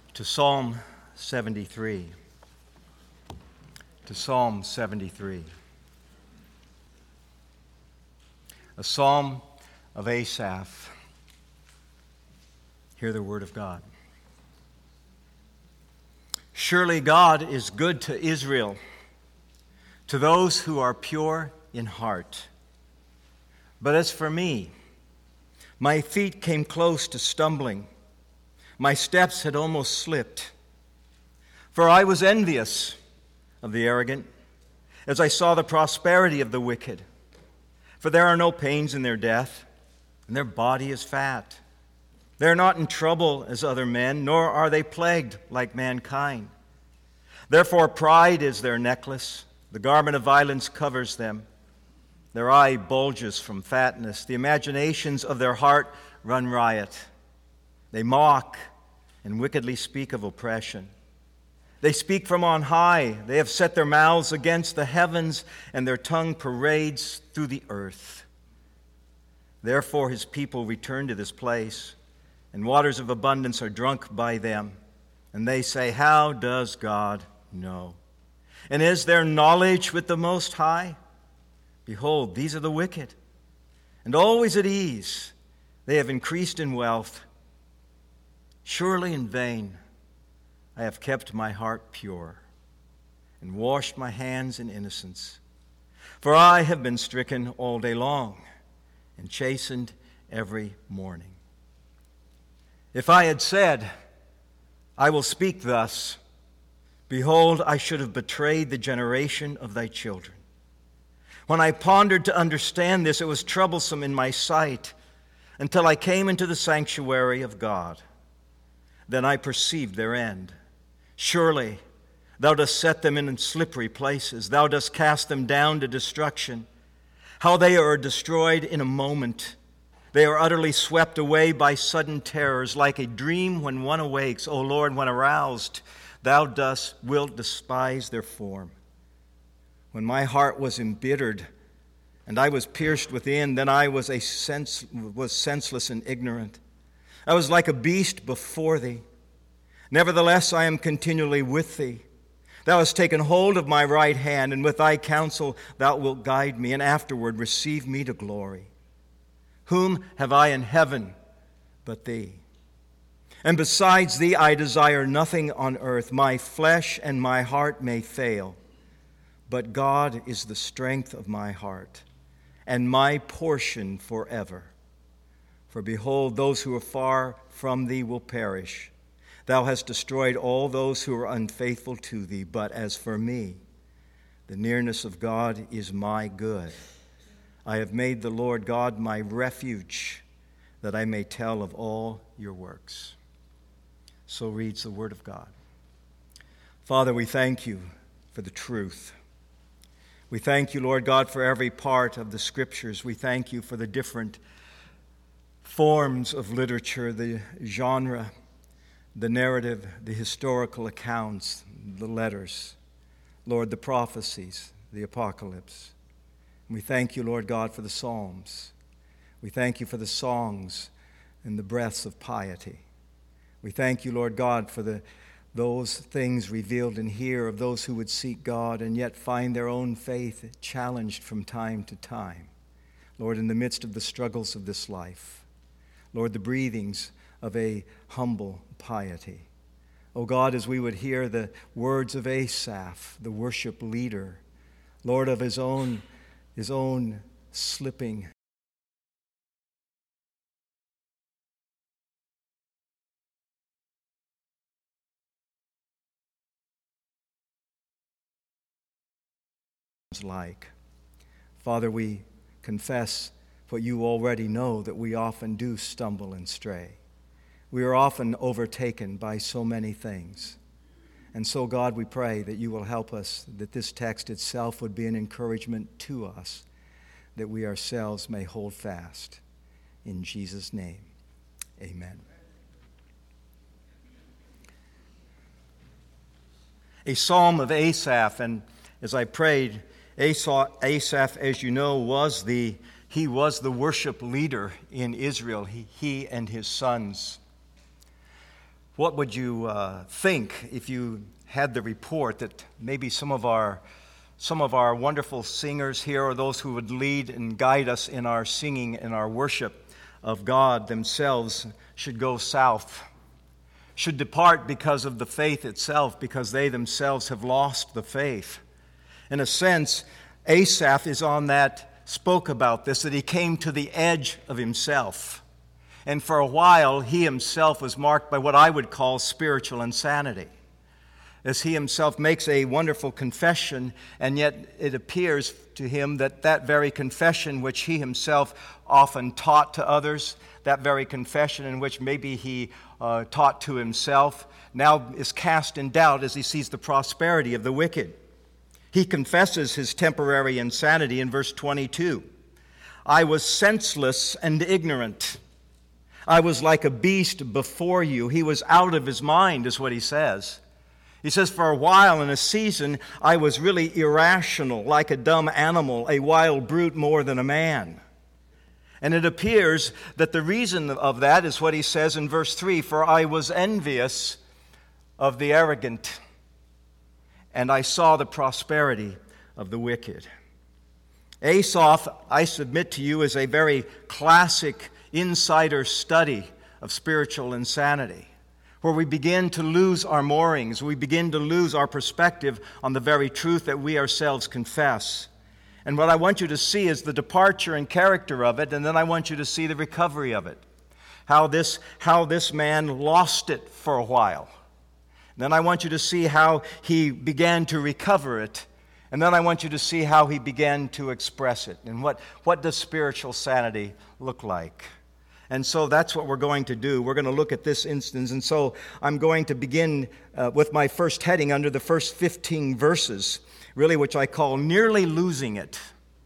to Psalm 73. To Psalm 73. A psalm of Asaph. Hear the word of God. Surely God is good to Israel, to those who are pure in heart. But as for me, my feet came close to stumbling. My steps had almost slipped. For I was envious of the arrogant, as I saw the prosperity of the wicked. For there are no pains in their death, and their body is fat. They are not in trouble as other men, nor are they plagued like mankind. Therefore pride is their necklace, the garment of violence covers them. Their eye bulges from fatness, the imaginations of their heart run riot. They mock and wickedly speak of oppression. They speak from on high. They have set their mouths against the heavens, and their tongue parades through the earth. Therefore his people return to this place, and waters of abundance are drunk by them. And they say, how does God know? And is there knowledge with the Most High? Behold, these are the wicked, and always at ease. They have increased in wealth. Surely in vain I have kept my heart pure and washed my hands in innocence. For I have been stricken all day long and chastened every morning. If I had said, I will speak thus, behold, I should have betrayed the generation of thy children. When I pondered to understand this, it was troublesome in my sight until I came into the sanctuary of God. Then I perceived their end. Surely thou dost set them in slippery places. Thou dost cast them down to destruction. How they are destroyed in a moment. They are utterly swept away by sudden terrors, like a dream when one awakes. O Lord, when aroused, thou wilt despise their form. When my heart was embittered and I was pierced within, then I was senseless and ignorant. I was like a beast before thee. Nevertheless, I am continually with thee. Thou hast taken hold of my right hand, and with thy counsel thou wilt guide me, and afterward receive me to glory. Whom have I in heaven but thee? And besides thee I desire nothing on earth. My flesh and my heart may fail, but God is the strength of my heart, and my portion forever. For behold, those who are far from thee will perish. Thou hast destroyed all those who are unfaithful to thee. But as for me, the nearness of God is my good. I have made the Lord God my refuge, that I may tell of all your works. So reads the word of God. Father, we thank you for the truth. We thank you, Lord God, for every part of the Scriptures. We thank you for the different forms of literature, the genre, the narrative, the historical accounts, the letters, Lord, the prophecies, the apocalypse. And we thank you, Lord God, for the Psalms. We thank you for the songs and the breaths of piety. We thank you, Lord God, for those things revealed in here of those who would seek God and yet find their own faith challenged from time to time. Lord, in the midst of the struggles of this life, Lord, the breathings of a humble piety. Oh God, as we would hear the words of Asaph, the worship leader, Lord, of his own slipping like. Father, we confess what you already know, that we often do stumble and stray. We are often overtaken by so many things. And so, God, we pray that you will help us, that this text itself would be an encouragement to us, that we ourselves may hold fast. In Jesus' name, amen. A psalm of Asaph, and as I prayed, Asaph, as you know, was the worship leader in Israel, he and his sons. What would you think if you had the report that maybe some of our wonderful singers here, or those who would lead and guide us in our singing and our worship of God themselves, should go south, should depart because of the faith itself, because they themselves have lost the faith? In a sense, Asaph spoke about this, that he came to the edge of himself. And for a while, he himself was marked by what I would call spiritual insanity, as he himself makes a wonderful confession, and yet it appears to him that that very confession which he himself often taught to others, that very confession in which maybe he taught to himself, now is cast in doubt as he sees the prosperity of the wicked. He confesses his temporary insanity in verse 22. I was senseless and ignorant. I was like a beast before you. He was out of his mind, is what he says. He says, for a while in a season, I was really irrational, like a dumb animal, a wild brute more than a man. And it appears that the reason of that is what he says in verse 3, for I was envious of the arrogant, and I saw the prosperity of the wicked. Asaph, I submit to you, is a very classic insider study of spiritual insanity, where we begin to lose our moorings, we begin to lose our perspective on the very truth that we ourselves confess. And what I want you to see is the departure and character of it, and then I want you to see the recovery of it. How this man lost it for a while. Then I want you to see how he began to recover it. And then I want you to see how he began to express it. And what does spiritual sanity look like? And so that's what we're going to do. We're going to look at this instance. And so I'm going to begin with my first heading under the first 15 verses, really, which I call nearly losing it.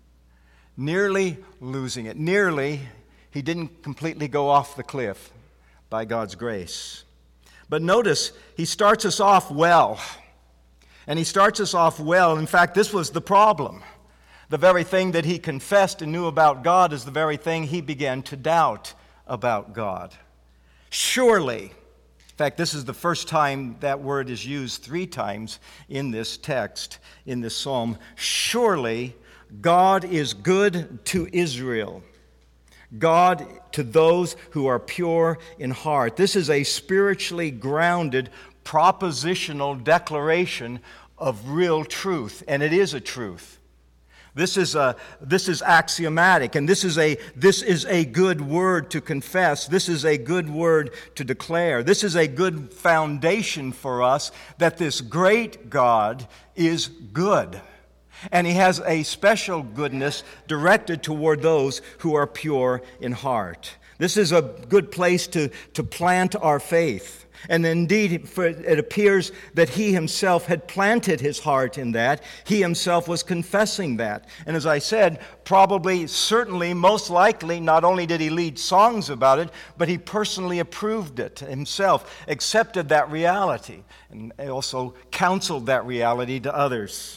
Nearly losing it. Nearly, he didn't completely go off the cliff by God's grace. But notice, he starts us off well. And he starts us off well. In fact, this was the problem. The very thing that he confessed and knew about God is the very thing he began to doubt about God. Surely, in fact, this is the first time that word is used 3 times in this text, in this psalm. Surely, God is good to Israel. God to those who are pure in heart. This is a spiritually grounded, propositional declaration of real truth, and it is a truth. This is axiomatic, and this is a good word to confess. This is a good word to declare. This is a good foundation for us that this great God is good. And he has a special goodness directed toward those who are pure in heart. This is a good place to plant our faith. And indeed, it appears that he himself had planted his heart in that. He himself was confessing that. And as I said, probably, certainly, most likely, not only did he lead songs about it, but he personally approved it himself, accepted that reality, and also counseled that reality to others.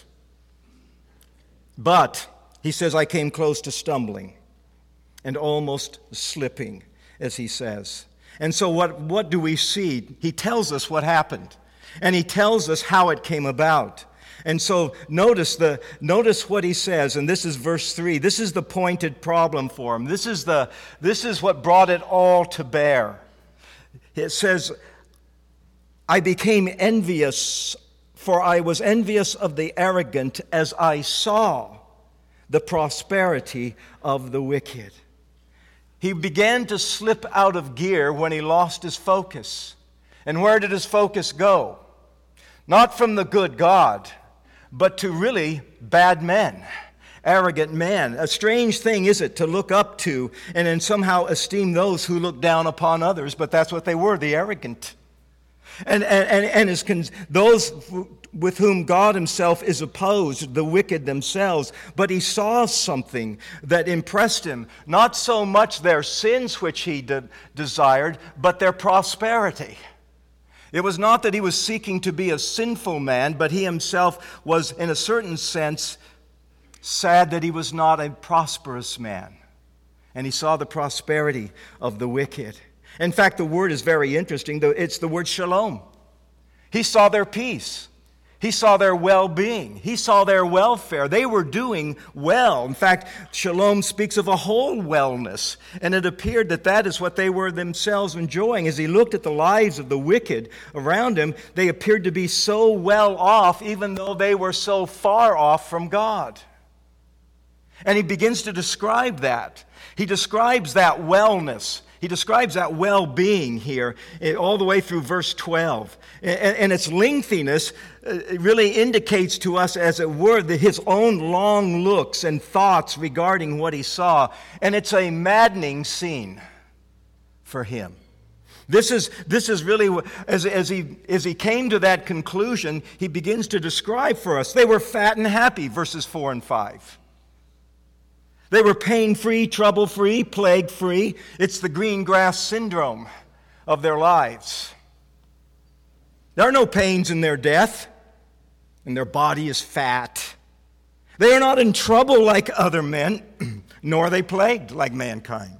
But, he says, I came close to stumbling and almost slipping, as he says. And so what do we see? He tells us what happened, and he tells us how it came about. And so notice what he says, and this is verse 3. This is the pointed problem for him. This is what brought it all to bear. It says, I became envious, for I was envious of the arrogant as I saw the prosperity of the wicked. He began to slip out of gear when he lost his focus. And where did his focus go? Not from the good God, but to really bad men, arrogant men. A strange thing is it to look up to and then somehow esteem those who look down upon others, but that's what they were, the arrogant. And those with whom God himself is opposed, the wicked themselves. But he saw something that impressed him, not so much their sins which he desired, but their prosperity. It was not that he was seeking to be a sinful man, but he himself was, in a certain sense, sad that he was not a prosperous man. And he saw the prosperity of the wicked. In fact, the word is very interesting. It's the word shalom. He saw their peace. He saw their well-being. He saw their welfare. They were doing well. In fact, shalom speaks of a whole wellness, and it appeared that that is what they were themselves enjoying. As he looked at the lives of the wicked around him, they appeared to be so well off, even though they were so far off from God. And he begins to describe that. He describes that wellness. He describes that well-being here all the way through verse 12. And its lengthiness really indicates to us, as it were, his own long looks and thoughts regarding what he saw. And it's a maddening scene for him. This is really, as he came to that conclusion, he begins to describe for us. They were fat and happy, verses 4 and 5. They were pain-free, trouble-free, plague-free. It's the green grass syndrome of their lives. There are no pains in their death, and their body is fat. They are not in trouble like other men, nor are they plagued like mankind.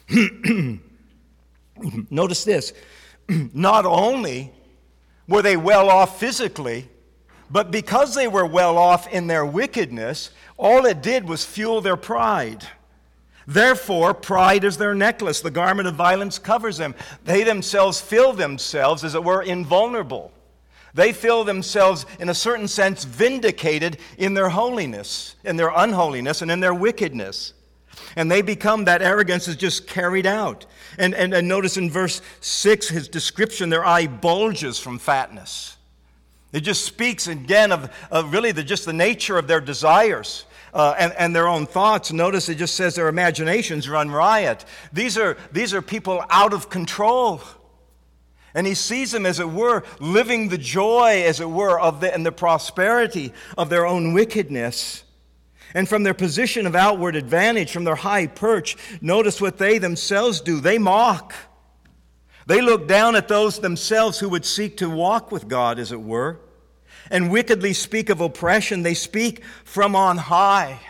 Notice this. Not only were they well off physically, but because they were well off in their wickedness, all it did was fuel their pride. Therefore, pride is their necklace. The garment of violence covers them. They themselves feel themselves, as it were, invulnerable. They feel themselves, in a certain sense, vindicated in their holiness, in their unholiness, and in their wickedness. And they become, that arrogance is just carried out. And notice in verse 6, his description, their eye bulges from fatness. It just speaks again of really just the nature of their desires and their own thoughts. Notice it just says their imaginations run riot. These are people out of control. And he sees them, as it were, living the joy, as it were, and the prosperity of their own wickedness. And from their position of outward advantage, from their high perch, notice what they themselves do. They mock. They look down at those themselves who would seek to walk with God, as it were, and wickedly speak of oppression. They speak from on high.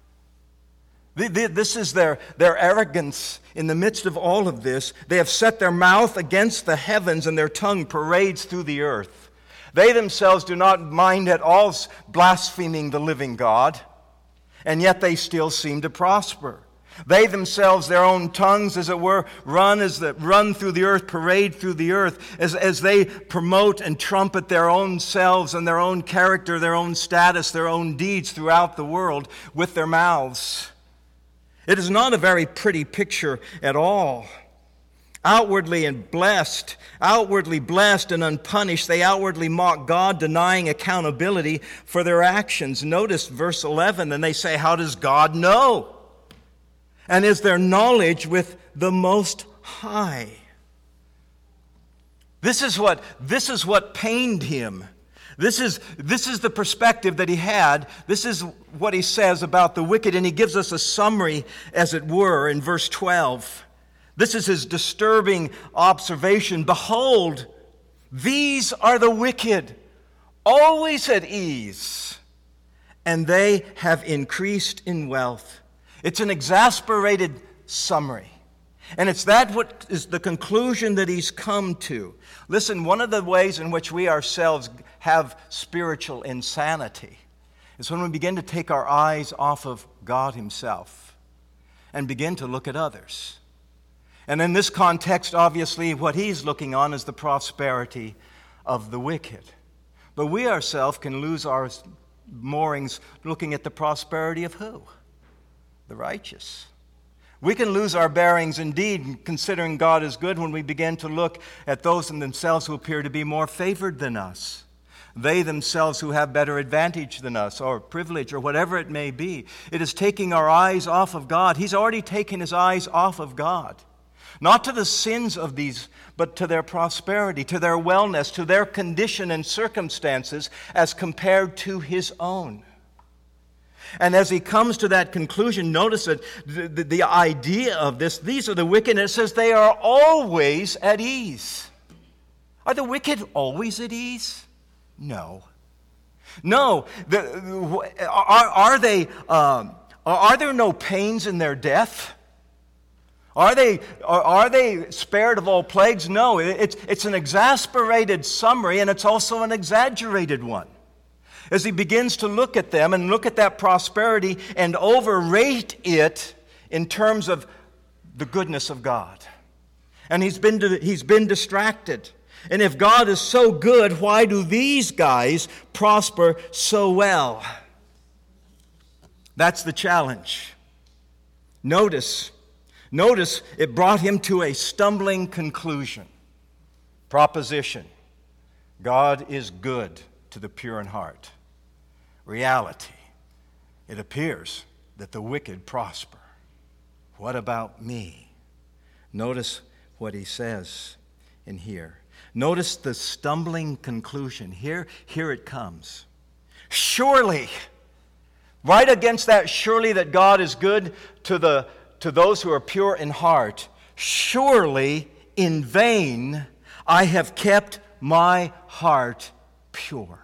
This is their arrogance in the midst of all of this. They have set their mouth against the heavens, and their tongue parades through the earth. They themselves do not mind at all blaspheming the living God, and yet they still seem to prosper. They themselves, their own tongues, as it were, run through the earth, parade through the earth, as they promote and trumpet their own selves and their own character, their own status, their own deeds throughout the world with their mouths. It is not a very pretty picture at all. Outwardly blessed and unpunished, they outwardly mock God, denying accountability for their actions. Notice verse 11, and they say, how does God know? And is their knowledge with the Most High? This is what pained him. This is the perspective that he had. This is what he says about the wicked, and he gives us a summary, as it were, in verse 12. This is his disturbing observation. Behold, these are the wicked, always at ease, and they have increased in wealth. It's an exasperated summary. And it's what is the conclusion that he's come to. Listen, one of the ways in which we ourselves have spiritual insanity is when we begin to take our eyes off of God himself and begin to look at others. And in this context, obviously, what he's looking on is the prosperity of the wicked. But we ourselves can lose our moorings looking at the prosperity of who? The righteous. We can lose our bearings indeed, considering God is good, when we begin to look at those in themselves who appear to be more favored than us. They themselves who have better advantage than us, or privilege, or whatever it may be. It is taking our eyes off of God. He's already taken his eyes off of God. Not to the sins of these, but to their prosperity, to their wellness, to their condition and circumstances as compared to his own. And as he comes to that conclusion, notice that the idea of this, these are the wicked, and it says they are always at ease. Are the wicked always at ease? No. No. Are there no pains in their death? Are they spared of all plagues? No, it's an exasperated summary, and it's also an exaggerated one. As he begins to look at them and look at that prosperity and overrate it in terms of the goodness of God. And he's been distracted. And if God is so good, why do these guys prosper so well? That's the challenge. Notice it brought him to a stumbling conclusion. Proposition: God is good to the pure in heart. Reality: it appears that the wicked prosper. What about me? Notice what he says in here. Notice the stumbling conclusion. Here it comes. Surely, right against that surely that God is good to those who are pure in heart, surely in vain I have kept my heart pure.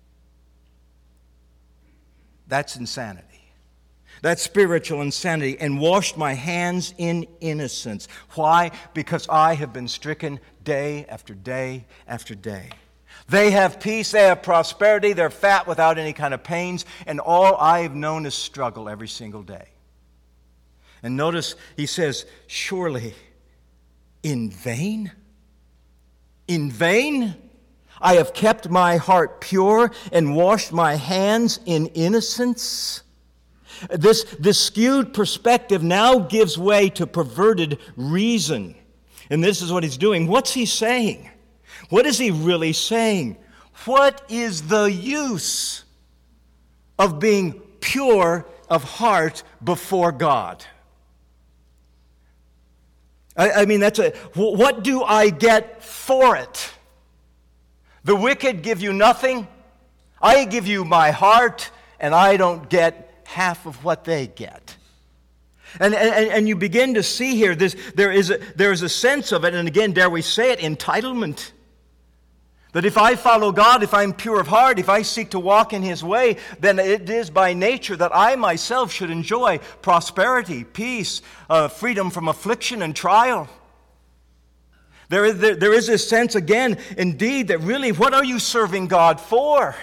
That's insanity. That's spiritual insanity. And washed my hands in innocence. Why? Because I have been stricken day after day after day. They have peace, they have prosperity, they're fat without any kind of pains, and all I have known is struggle every single day. And notice he says, surely in vain? In vain? I have kept my heart pure and washed my hands in innocence. This skewed perspective now gives way to perverted reason. And this is what he's doing. What's he saying? What is he really saying? What is the use of being pure of heart before God? I mean, what do I get for it? The wicked give you nothing. I give you my heart, and I don't get half of what they get. And you begin to see here, there is a sense of it, and again, dare we say it, entitlement. That if I follow God, if I'm pure of heart, if I seek to walk in His way, then it is by nature that I myself should enjoy prosperity, peace, freedom from affliction and trial. There is this sense again, indeed, that really, what are you serving God for?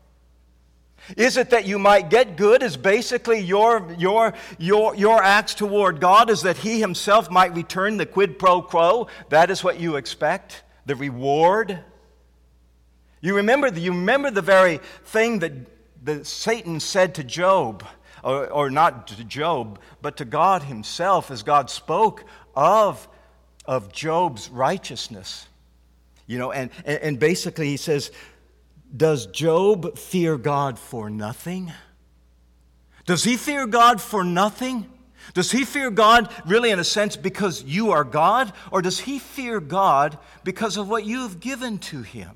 Is it that you might get good? Is basically your acts toward God is that He Himself might return the quid pro quo? That is what you expect, the reward. You remember the very thing that Satan said to Job, or not to Job, but to God Himself, as God spoke of Job's righteousness. You know, and basically he says, does Job fear God for nothing? Does he fear God for nothing? Does he fear God really in a sense because you are God? Or does he fear God because of what you've given to him?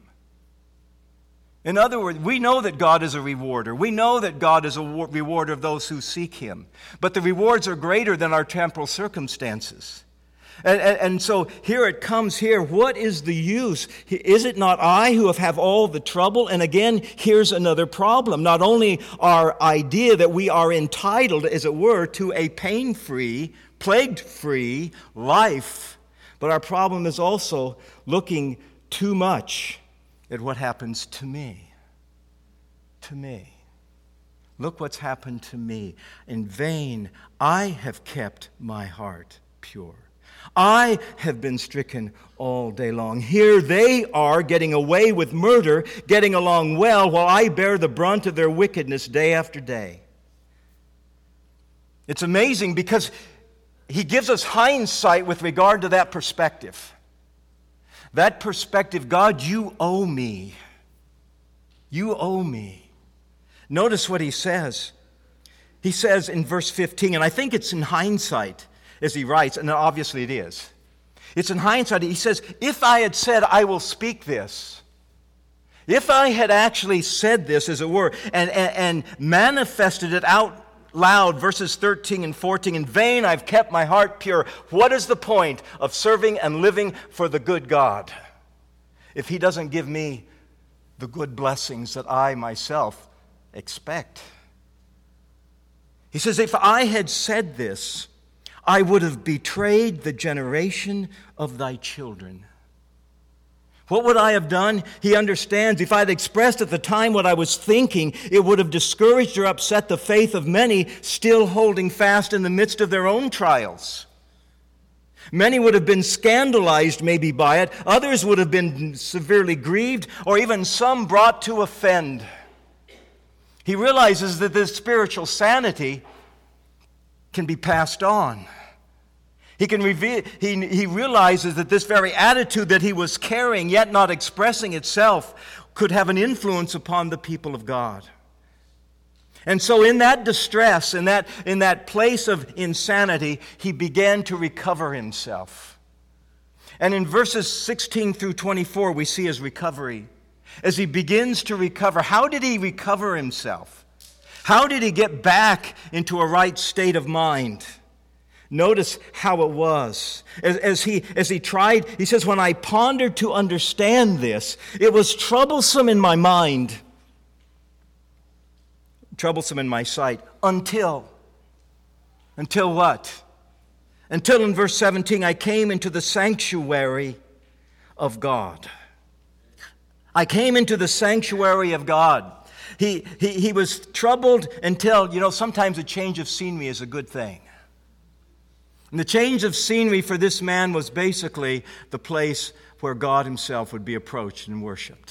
In other words, we know that God is a rewarder. We know that God is a rewarder of those who seek Him. But the rewards are greater than our temporal circumstances. And so here it comes here. What is the use? Is it not I who have all the trouble? And again, here's another problem. Not only our idea that we are entitled, as it were, to a pain-free, plague-free life, but our problem is also looking too much at what happens to me. To me. Look what's happened to me. In vain I have kept my heart pure. I have been stricken all day long. Here they are getting away with murder, getting along well, while I bear the brunt of their wickedness day after day. It's amazing because he gives us hindsight with regard to that perspective. That perspective, God, you owe me. You owe me. Notice what he says. He says in verse 15, and I think it's in hindsight as he writes, and obviously it is. It's in hindsight. He says, if I had said, I will speak this, if I had actually said this, as it were, and manifested it out loud, verses 13 and 14, in vain I've kept my heart pure. What is the point of serving and living for the good God if He doesn't give me the good blessings that I myself expect? He says, if I had said this, I would have betrayed the generation of thy children. What would I have done? He understands. If I had expressed at the time what I was thinking, it would have discouraged or upset the faith of many still holding fast in the midst of their own trials. Many would have been scandalized maybe by it. Others would have been severely grieved, or even some brought to offend. He realizes that this spiritual sanity can be passed on. He realizes that this very attitude that he was carrying, yet not expressing itself, could have an influence upon the people of God. And so in that distress, in that place of insanity, he began to recover himself. And in verses 16 through 24, we see his recovery. As he begins to recover, how did he recover himself? How did he get back into a right state of mind? Notice how it was. As he tried, he says, when I pondered to understand this, it was troublesome in my mind, troublesome in my sight, until what? Until in verse 17, I came into the sanctuary of God. I came into the sanctuary of God. He was troubled until, sometimes a change of scenery is a good thing. And the change of scenery for this man was basically the place where God himself would be approached and worshiped.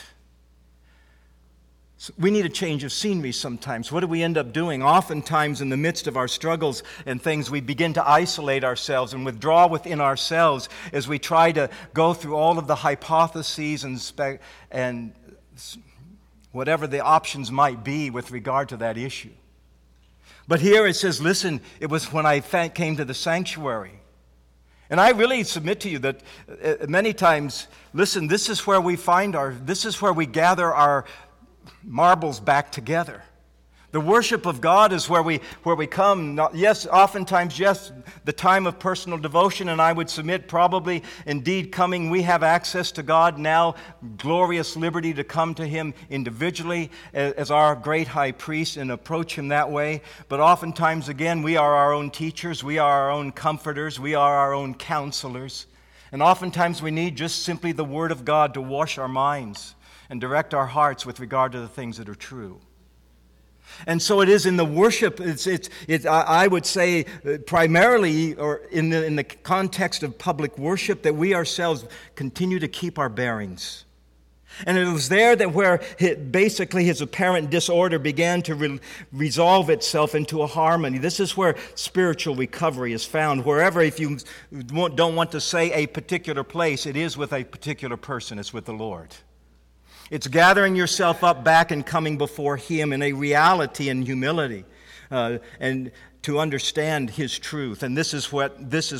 So we need a change of scenery sometimes. What do we end up doing? Oftentimes in the midst of our struggles and things, we begin to isolate ourselves and withdraw within ourselves as we try to go through all of the hypotheses and whatever the options might be with regard to that issue. But here it says, listen, it was when I came to the sanctuary. And I really submit to you that many times, listen, this is where we gather our marbles back together. The worship of God is where we come. Oftentimes, the time of personal devotion, and I would submit probably, indeed, we have access to God now, glorious liberty to come to Him individually as our great high priest and approach Him that way. But oftentimes, again, we are our own teachers, we are our own comforters, we are our own counselors. And oftentimes we need just simply the Word of God to wash our minds and direct our hearts with regard to the things that are true. And so it is in the worship, I would say primarily, or in the context of public worship, that we ourselves continue to keep our bearings. And it was there that where basically his apparent disorder began to resolve itself into a harmony. This is where spiritual recovery is found. Wherever, if you don't want to say a particular place, it is with a particular person. It's with the Lord. It's gathering yourself up back and coming before Him in a reality and humility, and to understand His truth. And this is where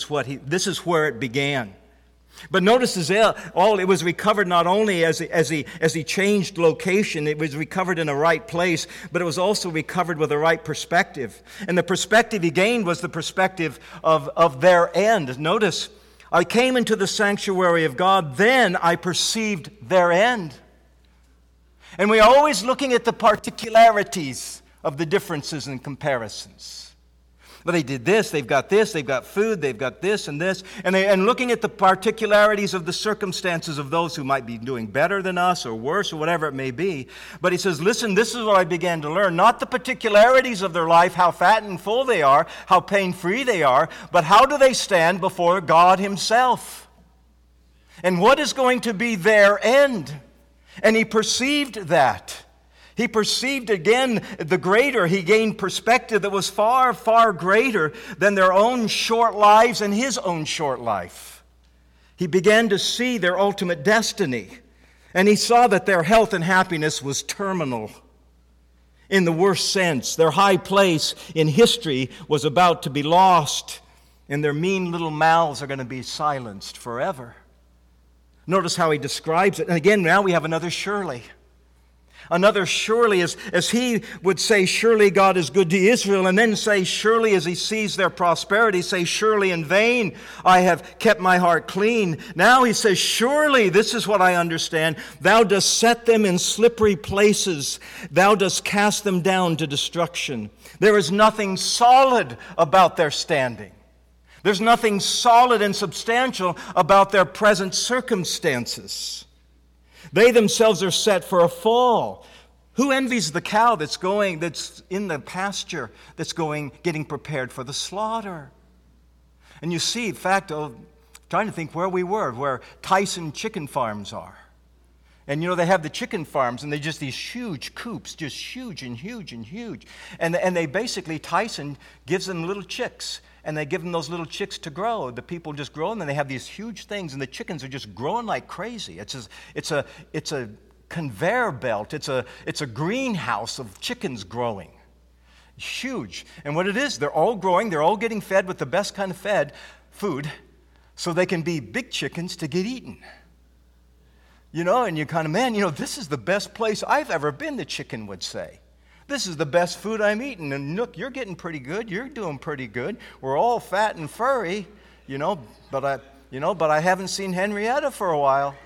it began. But notice it was recovered not only as he changed location, it was recovered in a right place, but it was also recovered with a right perspective. And the perspective he gained was the perspective of their end. Notice, I came into the sanctuary of God, then I perceived their end. And we are always looking at the particularities of the differences and comparisons. Well, they did this, they've got food, they've got this, and looking at the particularities of the circumstances of those who might be doing better than us or worse or whatever it may be. But he says, listen, this is what I began to learn. Not the particularities of their life, how fat and full they are, how pain-free they are, but how do they stand before God Himself? And what is going to be their end? And he perceived that. He perceived again the greater. He gained perspective that was far, far greater than their own short lives and his own short life. He began to see their ultimate destiny. And he saw that their health and happiness was terminal. In the worst sense, their high place in history was about to be lost, and their mean little mouths are going to be silenced forever. Notice how he describes it. And again, now we have another surely. Another surely, as he would say, surely God is good to Israel, and then say, surely as he sees their prosperity, say, surely in vain I have kept my heart clean. Now he says, surely, this is what I understand, thou dost set them in slippery places, thou dost cast them down to destruction. There is nothing solid about their standing. There's nothing solid and substantial about their present circumstances. They themselves are set for a fall. Who envies the cow that's in the pasture, getting prepared for the slaughter? And you see, in fact, trying to think where we were, where Tyson chicken farms are. And they have the chicken farms, and they're just these huge coops, just huge and huge and huge. And they basically, Tyson gives them little chicks, and they give them those little chicks to grow. The people just grow them, and they have these huge things, and the chickens are just growing like crazy. It's a conveyor belt. It's a greenhouse of chickens growing. Huge. And what it is, they're all growing, they're all getting fed with the best kind of food, so they can be big chickens to get eaten. And you kind of, this is the best place I've ever been, the chicken would say. This is the best food I'm eating. And look, you're getting pretty good. You're doing pretty good. We're all fat and furry, but I haven't seen Henrietta for a while.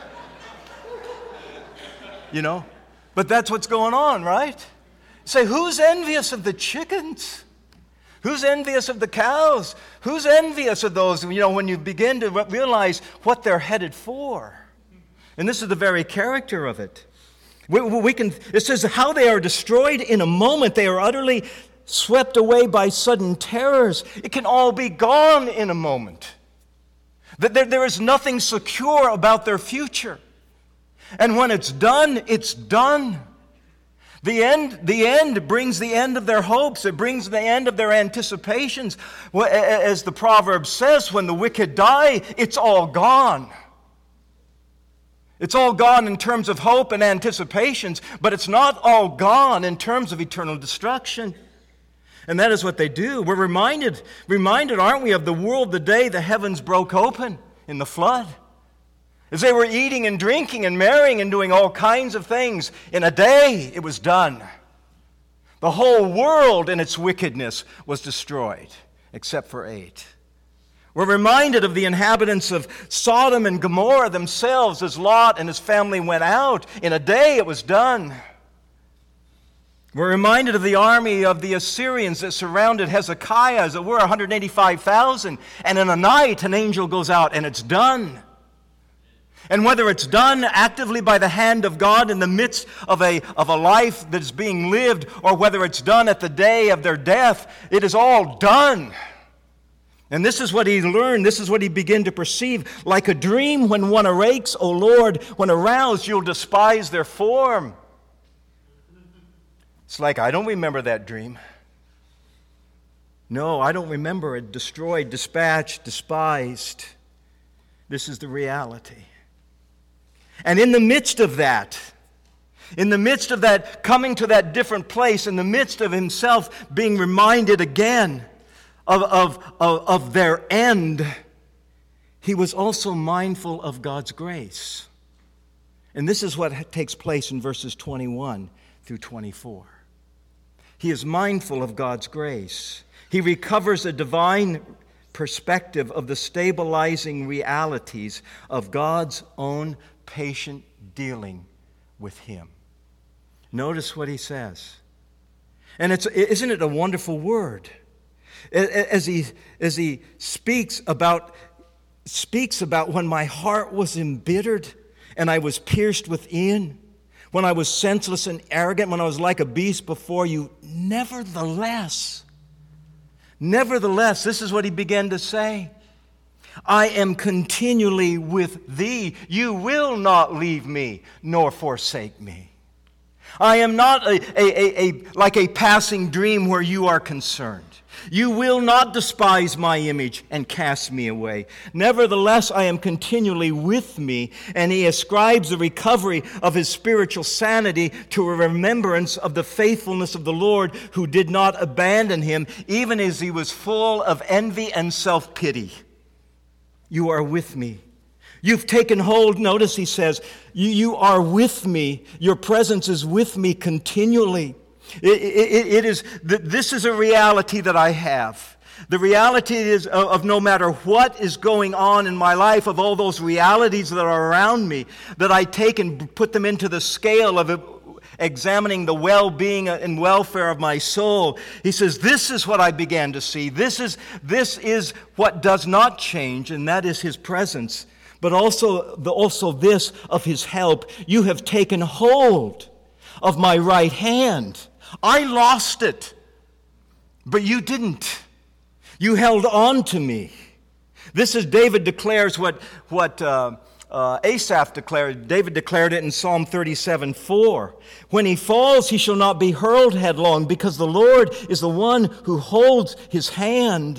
But that's what's going on, right? Say, who's envious of the chickens? Who's envious of the cows? Who's envious of those, when you begin to realize what they're headed for? And this is the very character of it. It says how they are destroyed in a moment. They are utterly swept away by sudden terrors. It can all be gone in a moment. There is nothing secure about their future. And when it's done, it's done. The end brings the end of their hopes. It brings the end of their anticipations. As the proverb says, when the wicked die, it's all gone. It's all gone in terms of hope and anticipations, but it's not all gone in terms of eternal destruction. And that is what they do. We're reminded, aren't we, of the world the day the heavens broke open in the flood. As they were eating and drinking and marrying and doing all kinds of things, in a day it was done. The whole world in its wickedness was destroyed, except for 8. We're reminded of the inhabitants of Sodom and Gomorrah themselves as Lot and his family went out. In a day it was done. We're reminded of the army of the Assyrians that surrounded Hezekiah, as it were, 185,000. And in a night an angel goes out and it's done. And whether it's done actively by the hand of God in the midst of a life that is being lived, or whether it's done at the day of their death, it is all done. And this is what he learned, this is what he began to perceive. Like a dream when one awakes, O Lord, when aroused, you'll despise their form. It's like, I don't remember that dream. No, I don't remember it. Destroyed, dispatched, despised. This is the reality. And in the midst of that coming to that different place, in the midst of himself being reminded again of their end, he was also mindful of God's grace. And this is what takes place in verses 21 through 24. He is mindful of God's grace. He recovers a divine perspective of the stabilizing realities of God's own patient dealing with him. Notice what he says. And isn't it a wonderful word? As he speaks about when my heart was embittered and I was pierced within, when I was senseless and arrogant, when I was like a beast before you, nevertheless, this is what he began to say. I am continually with thee. You will not leave me nor forsake me. I am not like a passing dream where you are concerned. You will not despise my image and cast me away. Nevertheless, I am continually with me, and he ascribes the recovery of his spiritual sanity to a remembrance of the faithfulness of the Lord, who did not abandon him, even as he was full of envy and self-pity. You are with me. You've taken hold, notice he says, you are with me. Your presence is with me continually. This is a reality that I have. The reality is of no matter what is going on in my life, of all those realities that are around me, that I take and put them into the scale of examining the well-being and welfare of my soul, he says, this is what I began to see. This is what does not change, and that is his presence. But also this of his help. You have taken hold of my right hand. I lost it, but you didn't. You held on to me. This is David declares what Asaph declared. David declared it in Psalm 37:4. When he falls, he shall not be hurled headlong, because the Lord is the one who holds his hand.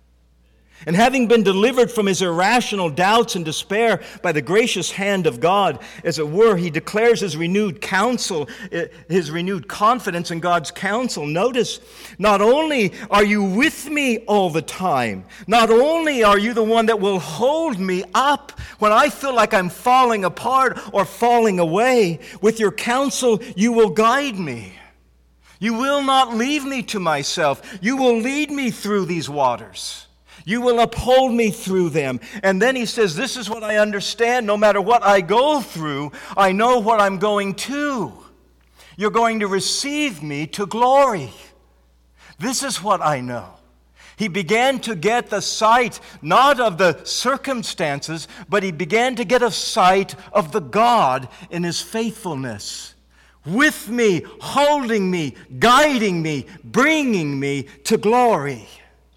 And having been delivered from his irrational doubts and despair by the gracious hand of God, as it were, he declares his renewed counsel, his renewed confidence in God's counsel. Notice, not only are you with me all the time, not only are you the one that will hold me up when I feel like I'm falling apart or falling away, with your counsel you will guide me. You will not leave me to myself. You will lead me through these waters. You will uphold me through them. And then he says, this is what I understand. No matter what I go through, I know what I'm going to. You're going to receive me to glory. This is what I know. He began to get the sight, not of the circumstances, but he began to get a sight of the God in his faithfulness. With me, holding me, guiding me, bringing me to glory.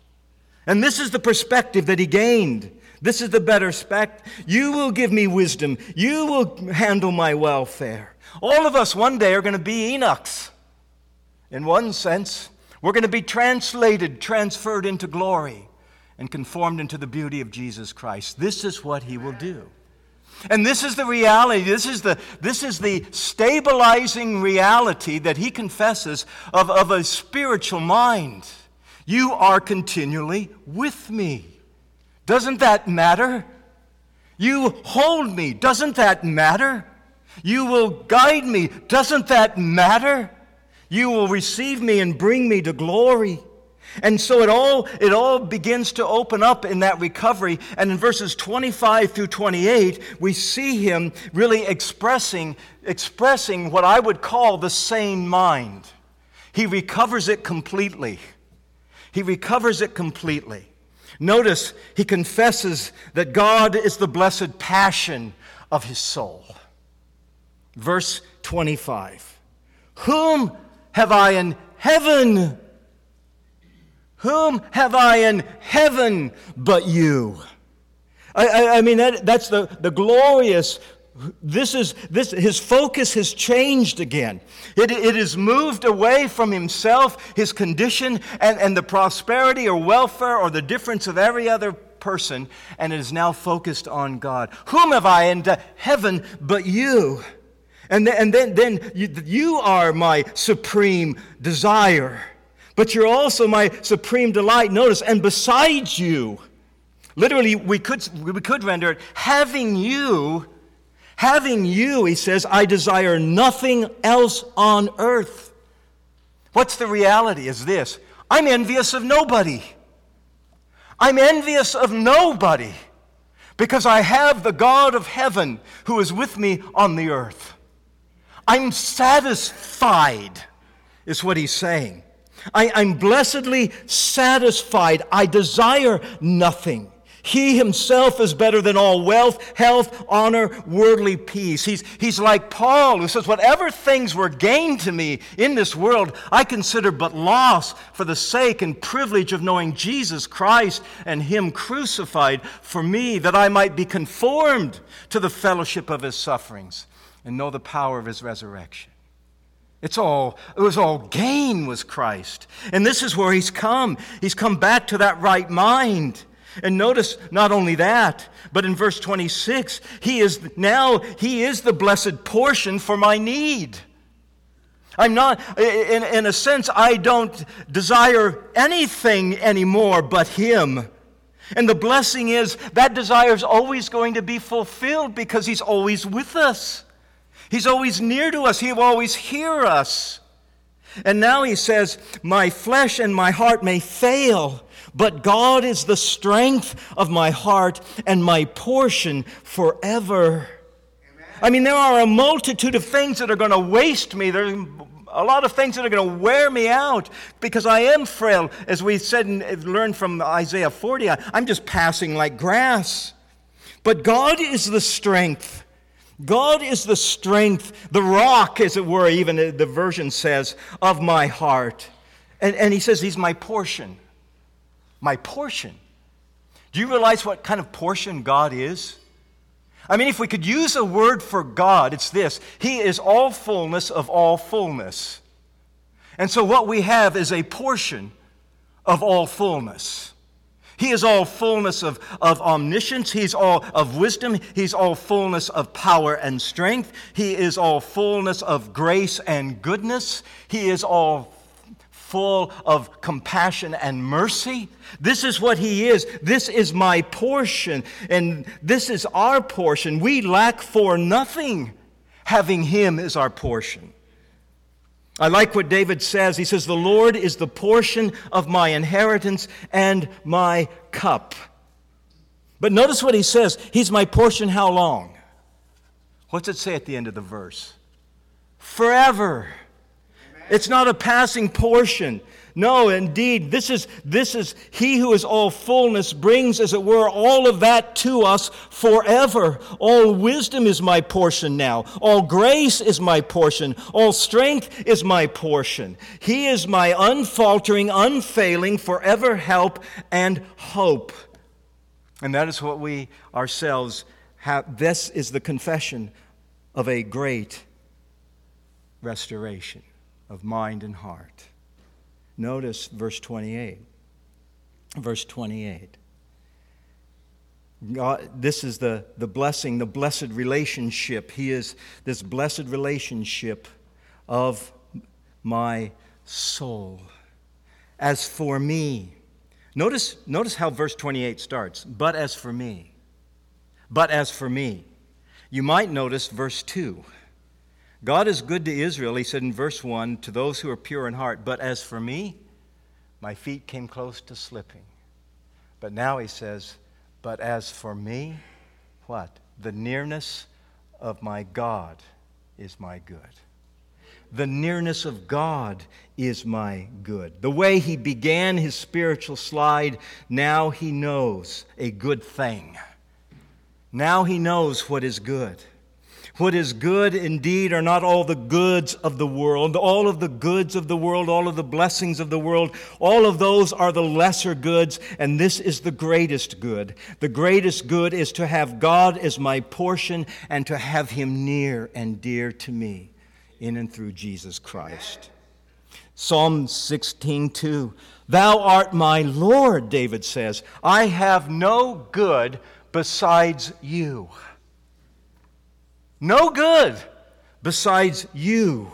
And this is the perspective that he gained. This is the better perspective. You will give me wisdom. You will handle my welfare. All of us one day are going to be Enochs. In one sense, we're going to be transferred into glory, and conformed into the beauty of Jesus Christ. This is what he will do. And this is the reality. This is the stabilizing reality that he confesses of a spiritual mind. You are continually with me. Doesn't that matter? You hold me. Doesn't that matter? You will guide me. Doesn't that matter? You will receive me and bring me to glory. And so it all begins to open up in that recovery. And in verses 25 through 28, we see him really expressing what I would call the sane mind. He recovers it completely. He recovers it completely. Notice, he confesses that God is the blessed passion of his soul. Verse 25. Whom have I in heaven? Whom have I in heaven but you? I mean, that's the glorious. His focus has changed again. It has moved away from himself, his condition, and the prosperity or welfare or the difference of every other person, and it is now focused on God. Whom have I in heaven but you? And then you are my supreme desire, but you're also my supreme delight. Notice, and besides you, literally we could render it, having you, he says, I desire nothing else on earth. What's the reality is this: I'm envious of nobody. I'm envious of nobody because I have the God of heaven who is with me on the earth. I'm satisfied, is what he's saying. I'm blessedly satisfied. I desire nothing. He himself is better than all wealth, health, honor, worldly peace. He's like Paul, who says, whatever things were gained to me in this world, I consider but loss for the sake and privilege of knowing Jesus Christ and him crucified for me, that I might be conformed to the fellowship of his sufferings and know the power of his resurrection. It was all gain was Christ. And this is where he's come. He's come back to that right mind. And notice not only that, but in verse 26, he is the blessed portion for my need. I'm not, in a sense, I don't desire anything anymore but him. And the blessing is that desire is always going to be fulfilled because he's always with us. He's always near to us. He will always hear us. And now he says, my flesh and my heart may fail, but God is the strength of my heart and my portion forever. Amen. I mean, there are a multitude of things that are going to waste me. There's a lot of things that are going to wear me out because I am frail. As we said and learned from Isaiah 40, I'm just passing like grass. But God is the strength. God is the strength, the rock, as it were, even the version says, of my heart. And he says he's my portion. My portion. Do you realize what kind of portion God is? I mean, if we could use a word for God, it's this. He is all fullness of all fullness. And so what we have is a portion of all fullness. He is all fullness of omniscience. He's all of wisdom. He's all fullness of power and strength. He is all fullness of grace and goodness. He is all full of compassion and mercy. This is what He is. This is my portion, and this is our portion. We lack for nothing, having Him as our portion. I like what David says. He says, "The Lord is the portion of my inheritance and my cup." But notice what he says. He's my portion how long? What's it say at the end of the verse? Forever. It's not a passing portion. No, indeed, this is He who is all fullness brings, as it were, all of that to us forever. All wisdom is my portion now. All grace is my portion. All strength is my portion. He is my unfaltering, unfailing, forever help and hope. And that is what we ourselves have. This is the confession of a great restoration of mind and heart. Notice verse 28. Verse 28. God, this is the blessing, the blessed relationship. He is this blessed relationship of my soul. As for me, notice how verse 28 starts. But as for me. But as for me. You might notice verse 2. God is good to Israel, he said in verse 1, to those who are pure in heart. But as for me, my feet came close to slipping. But now he says, but as for me, what? The nearness of my God is my good. The nearness of God is my good. The way he began his spiritual slide, now he knows a good thing. Now he knows what is good. What is good indeed are not all the goods of the world. All of the goods of the world, all of the blessings of the world, all of those are the lesser goods, and this is the greatest good. The greatest good is to have God as my portion and to have him near and dear to me in and through Jesus Christ. Psalm 16:2. Thou art my Lord, David says. I have no good besides you. No good besides you.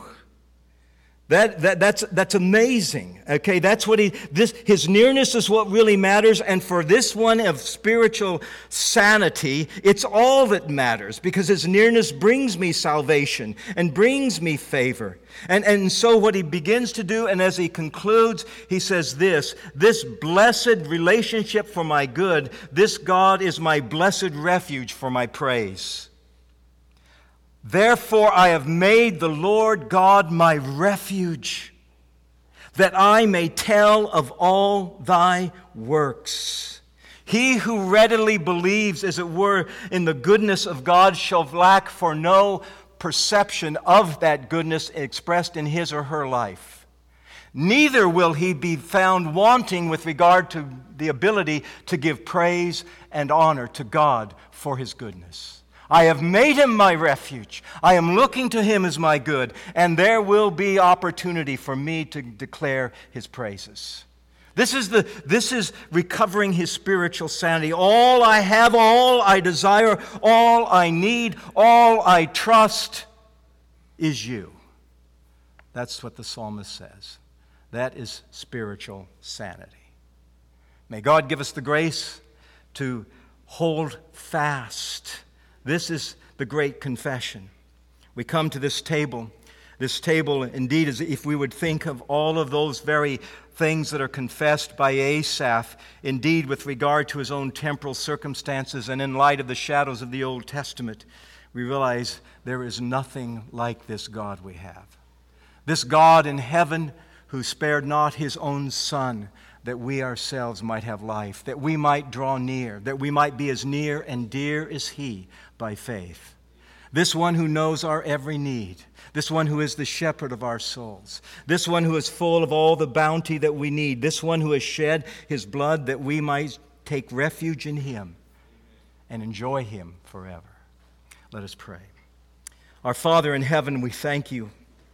That's amazing. Okay, that's what his nearness is what really matters, and for this one of spiritual sanity, it's all that matters because his nearness brings me salvation and brings me favor. And so what he begins to do, and as he concludes, he says this blessed relationship for my good, this God is my blessed refuge for my praise. Therefore I have made the Lord God my refuge, that I may tell of all thy works. He who readily believes, as it were, in the goodness of God shall lack for no perception of that goodness expressed in his or her life. Neither will he be found wanting with regard to the ability to give praise and honor to God for his goodness. I have made him my refuge. I am looking to him as my good, and there will be opportunity for me to declare his praises. This is recovering his spiritual sanity. All I have, all I desire, all I need, all I trust is you. That's what the psalmist says. That is spiritual sanity. May God give us the grace to hold fast. This is the great confession. We come to this table. This table, indeed, is if we would think of all of those very things that are confessed by Asaph, indeed, with regard to his own temporal circumstances and in light of the shadows of the Old Testament, we realize there is nothing like this God we have. This God in heaven who spared not his own Son, that we ourselves might have life, that we might draw near, that we might be as near and dear as he by faith. This one who knows our every need, this one who is the shepherd of our souls, this one who is full of all the bounty that we need, this one who has shed his blood that we might take refuge in him and enjoy him forever. Let us pray. Our Father in heaven, we thank you.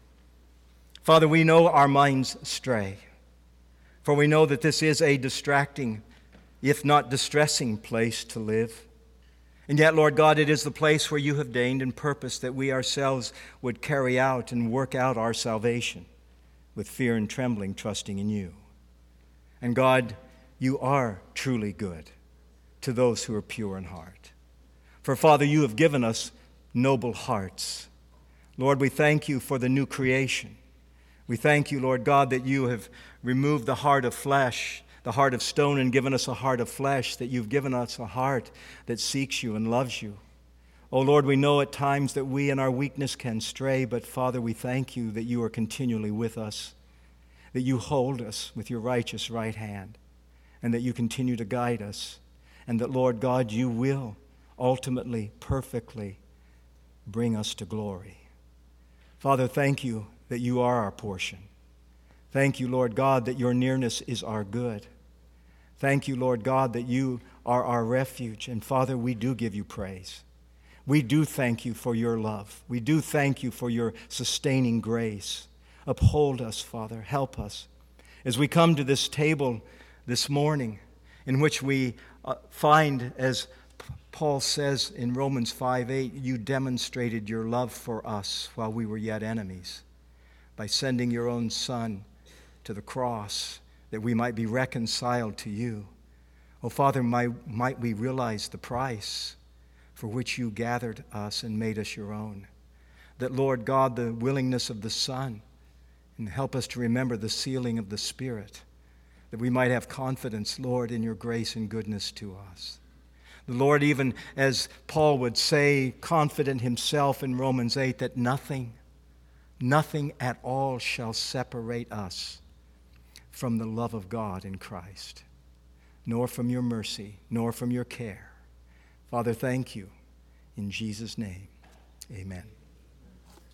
Father, we know our minds stray, for we know that this is a distracting, if not distressing, place to live. And yet, Lord God, it is the place where you have deigned and purposed that we ourselves would carry out and work out our salvation with fear and trembling, trusting in you. And God, you are truly good to those who are pure in heart. For, Father, you have given us noble hearts. Lord, we thank you for the new creation. We thank you, Lord God, that you have removed the heart of flesh, the heart of stone, and given us a heart of flesh, that you've given us a heart that seeks you and loves you. Oh, Lord, we know at times that we in our weakness can stray, but Father, we thank you that you are continually with us, that you hold us with your righteous right hand, and that you continue to guide us, and that, Lord God, you will ultimately, perfectly bring us to glory. Father, thank you that you are our portion. Thank you, Lord God, that your nearness is our good. Thank you, Lord God, that you are our refuge. And Father, we do give you praise. We do thank you for your love. We do thank you for your sustaining grace. Uphold us, Father. Help us. As we come to this table this morning, in which we find, as Paul says in Romans 5:8, you demonstrated your love for us while we were yet enemies, by sending your own Son to the cross, that we might be reconciled to you. Oh, Father, might we realize the price for which you gathered us and made us your own. That, Lord God, the willingness of the Son, and help us to remember the sealing of the Spirit, that we might have confidence, Lord, in your grace and goodness to us. The Lord, even as Paul would say, confident himself in Romans 8, that nothing at all shall separate us from the love of God in Christ, nor from your mercy, nor from your care. Father, thank you. In Jesus' name, amen.